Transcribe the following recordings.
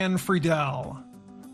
and Friedel.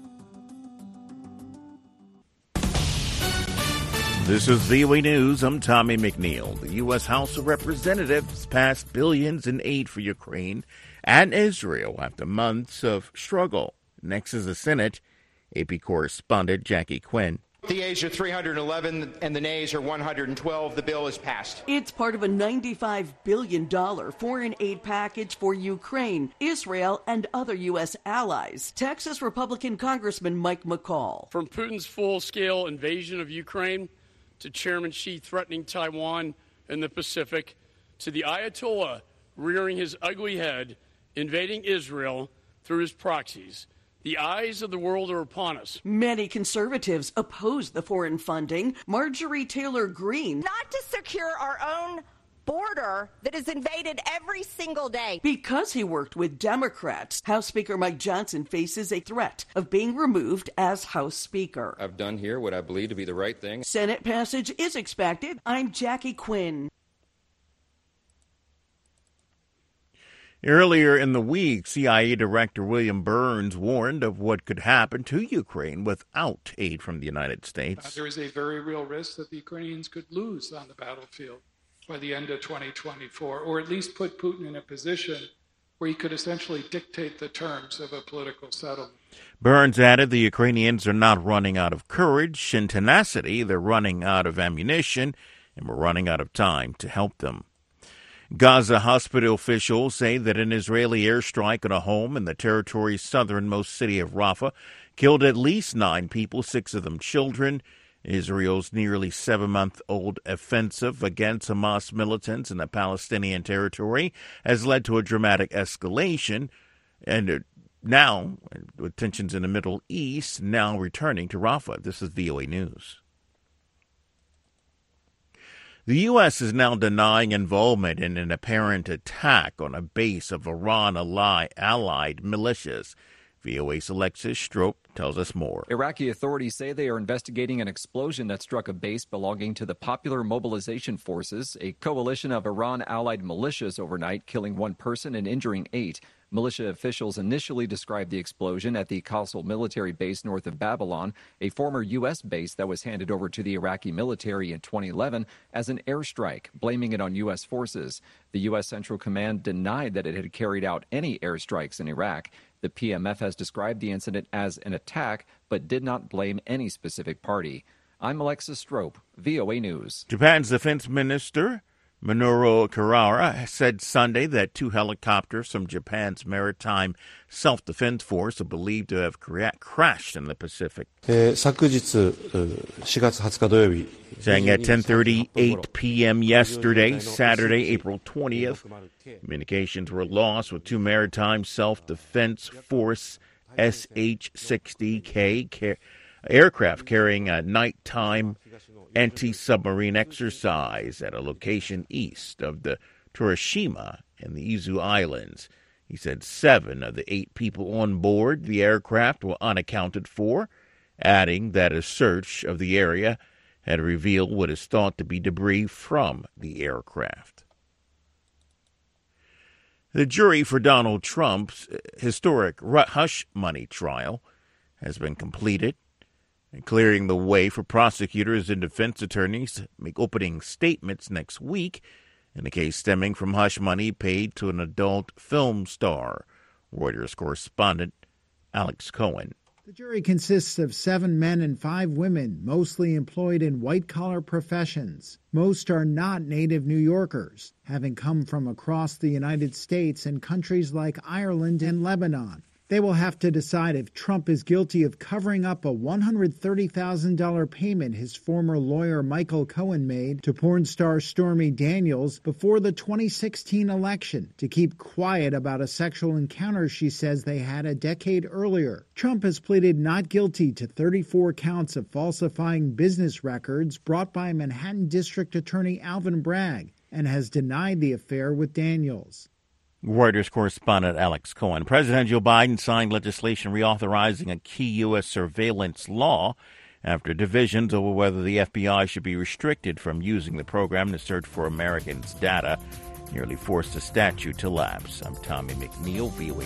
This is VOA News. I'm Tommy McNeil. The U.S. House of Representatives passed billions in aid for Ukraine and Israel after months of struggle. Next is the Senate. AP correspondent Jackie Quinn. The yeas are 311 and the nays are 112. The bill is passed. It's part of a $95 billion foreign aid package for Ukraine, Israel, and other U.S. allies. Texas Republican Congressman Mike McCall. From Putin's full-scale invasion of Ukraine to Chairman Xi threatening Taiwan and the Pacific, to the Ayatollah rearing his ugly head, invading Israel through his proxies, the eyes of the world are upon us. Many conservatives oppose the foreign funding. Marjorie Taylor Greene. Not to secure our own border that is invaded every single day. Because he worked with Democrats, House Speaker Mike Johnson faces a threat of being removed as House Speaker. I've done here what I believe to be the right thing. Senate passage is expected. I'm Jackie Quinn. Earlier in the week, CIA Director William Burns warned of what could happen to Ukraine without aid from the United States. There is a very real risk that the Ukrainians could lose on the battlefield by the end of 2024, or at least put Putin in a position where he could essentially dictate the terms of a political settlement. Burns added the Ukrainians are not running out of courage and tenacity. They're running out of ammunition, and we're running out of time to help them. Gaza hospital officials say that an Israeli airstrike on a home in the territory's southernmost city of Rafah killed at least 9 people, 6 of them children. Israel's nearly 7-month-old offensive against Hamas militants in the Palestinian territory has led to a dramatic escalation, and now, with tensions in the Middle East, now returning to Rafah. This is VOA News. The U.S. is now denying involvement in an apparent attack on a base of Iran-allied militias. VOA's Alexis Strope tells us more. Iraqi authorities say they are investigating an explosion that struck a base belonging to the Popular Mobilization Forces, a coalition of Iran-allied militias overnight, killing 1 person and injuring 8. Militia officials initially described the explosion at the Qasl military base north of Babylon, a former U.S. base that was handed over to the Iraqi military in 2011, as an airstrike, blaming it on U.S. forces. The U.S. Central Command denied that it had carried out any airstrikes in Iraq. The PMF has described the incident as an attack, but did not blame any specific party. I'm Alexis Strope, VOA News. Japan's defense minister Minoru Kurara said Sunday that 2 helicopters from Japan's Maritime Self-Defense Force are believed to have crashed in the Pacific. Saying at 10:38 p.m. yesterday, Saturday, April 20th, communications were lost with 2 Maritime Self-Defense Force SH-60K aircraft carrying a nighttime anti-submarine exercise at a location east of the Torishima and the Izu Islands. He said 7 of the 8 people on board the aircraft were unaccounted for, adding that a search of the area had revealed what is thought to be debris from the aircraft. The jury for Donald Trump's historic hush money trial has been completed, and clearing the way for prosecutors and defense attorneys to make opening statements next week in a case stemming from hush money paid to an adult film star. Reuters correspondent Alex Cohen. The jury consists of 7 men and 5 women, mostly employed in white-collar professions. Most are not native New Yorkers, having come from across the United States and countries like Ireland and Lebanon. They will have to decide if Trump is guilty of covering up a $130,000 payment his former lawyer Michael Cohen made to porn star Stormy Daniels before the 2016 election to keep quiet about a sexual encounter she says they had a decade earlier. Trump has pleaded not guilty to 34 counts of falsifying business records brought by Manhattan District Attorney Alvin Bragg and has denied the affair with Daniels. Reuters correspondent Alex Cohen. President Joe Biden signed legislation reauthorizing a key U.S. surveillance law after divisions over whether the FBI should be restricted from using the program to search for Americans' data nearly forced the statute to lapse. I'm Tommy McNeil, VOA